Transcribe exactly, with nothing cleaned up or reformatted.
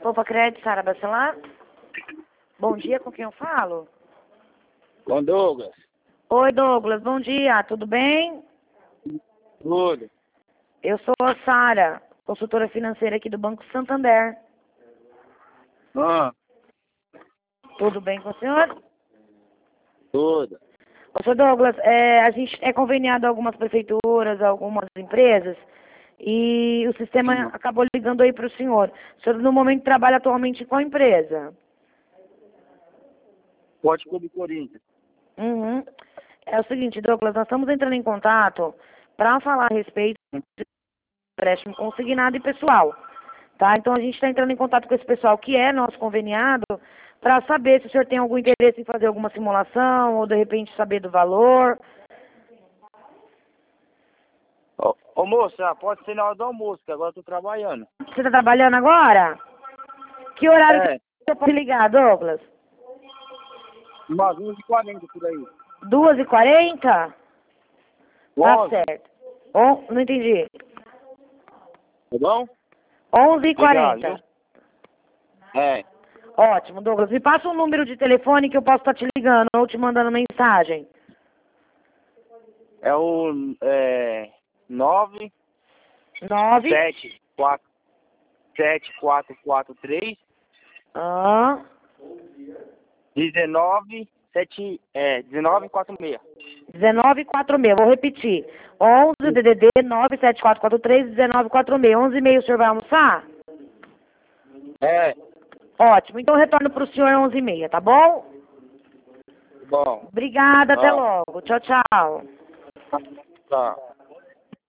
Poupa Crédito, Sara Bacelar. Bom dia, com quem eu falo? Com Douglas. Oi, Douglas, bom dia, tudo bem? Tudo. Eu sou a Sara, consultora financeira aqui do Banco Santander. Ah, Tudo bem com o senhor? tudo. Ô, senhor Douglas, é, a gente é conveniado a algumas prefeituras, a algumas empresas, e o sistema Sim. acabou ligando aí para o senhor. O senhor, no momento, trabalha atualmente com a empresa? Esporte Clube Corinthians. Uhum. É o seguinte, Douglas, nós estamos entrando em contato para falar a respeito de empréstimo consignado e pessoal, tá? Então a gente está entrando em contato com esse pessoal que é nosso conveniado para saber se o senhor tem algum interesse em fazer alguma simulação ou de repente saber do valor. Ô, ô moça, pode ser na hora do almoço, que agora eu tô trabalhando. Você está trabalhando agora? Que horário É, que eu posso ligar, Douglas? umas onze e quarenta por aí. duas e quarenta? Tá onze, certo. On... Não entendi. tá bom? onze e Obrigado, quarenta. viu? É, Ótimo, Douglas. Me passa um número de telefone que eu posso estar te ligando ou te mandando mensagem. é o é, nove Nove. sete quatro sete quatro quatro três Ah, dezenove sete é dezenove quarenta e seis. dezenove quarenta e seis. Vou repetir. onze D D D nove sete quatro quatro três dezenove quarenta e seis. onze e meia o senhor vai almoçar? É, Ótimo. Então eu retorno para o senhor onze e meia, tá bom? bom. Obrigada. Até Ó, logo. Tchau, tchau. tá.